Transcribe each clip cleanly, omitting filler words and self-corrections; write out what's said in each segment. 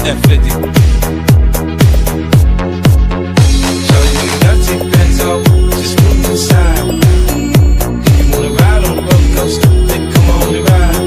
F50. Shorty, you gotta take your pants off, just move to the side. If you wanna ride on the roller coaster, then come on and ride.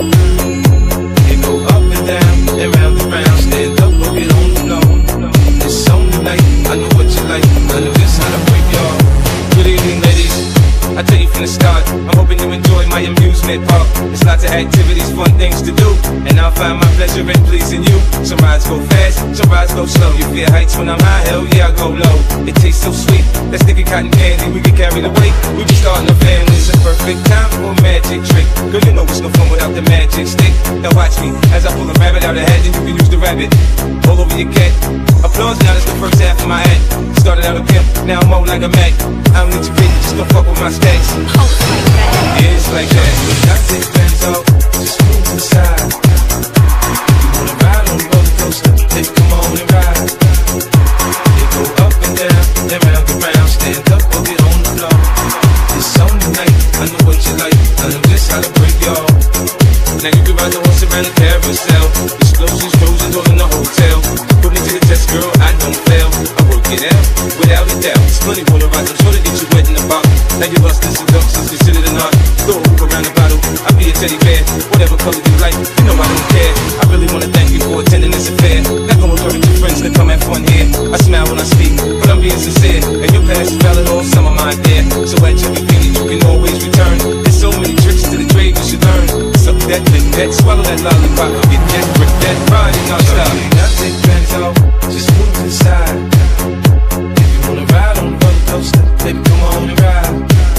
It go up and down, and round and round. Stand up or get on the floor. It's on tonight, I know what you like, I know just how to break y'all. Good evening, ladies. I tell you from the start, I'm hoping you enjoy my amusement park. There's lots of activities, fun things to do, and I'll find my pleasure in pleasing you. Some rides go fast, some rides go slow. You fear heights when I'm high, hell yeah, I go low. It tastes so sweet, that sticky cotton candy, we can carry the weight. We be starting a family, it's a perfect time for a magic trick. Girl, you know it's no fun without the magic stick. Now watch me, as I pull a rabbit out of hat, then you can use the rabbit all over your cat. Applause, now that's the first half of my act. Started out a pimp, now I'm more like a Mac. I don't need your business, just don't fuck with my stacks. Yeah, it's like that. I take bands off, just move to the side. You wanna ride on the roller coaster, then come on and ride. It go up and down, and round and round. Stand up or get on the floor. It's on tonight, I know what you like, I know just how to break y'all. Now you can ride the horse around the carousel. Explosions, explosions all in the hotel. Put me to the test, girl, I don't fail. I work it out, without a doubt. It's funny when I ride, I'm sure to get you wet in the bottle. Now you lost this seduction's considered an art. Throw a hoop around the bottle, I'll be a teddy bear. Whatever color you like, you know I don't care. I really wanna thank you for attending this affair. Not gonna encourage your friends to come have fun here. I smile when I speak, but I'm being sincere. And your past is valid, all some of mine there. So at your convenience, you can always return. There's so many tricks to the trade you should learn. Suck that, lick that, swallow that lollipop, get that, brick that, ride it non-stop. Now take bands off, just move to the side. If you wanna ride on the roller coaster, baby, come on and ride.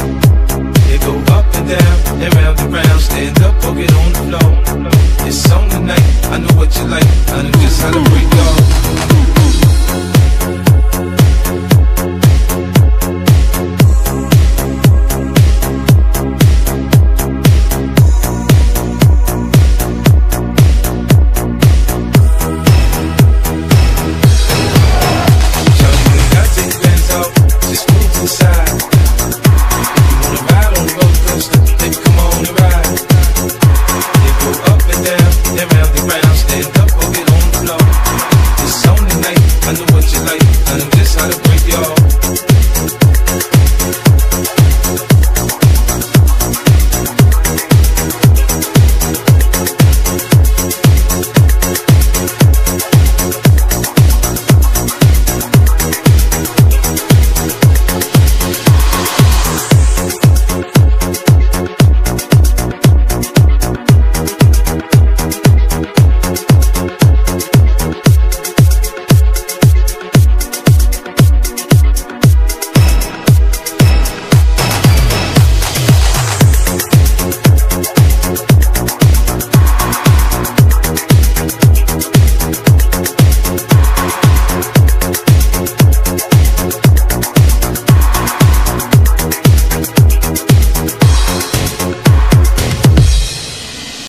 It go up and down, and round and round. Stand up or get on the floor. It's on tonight, I know what you like, I know just how to break y'all.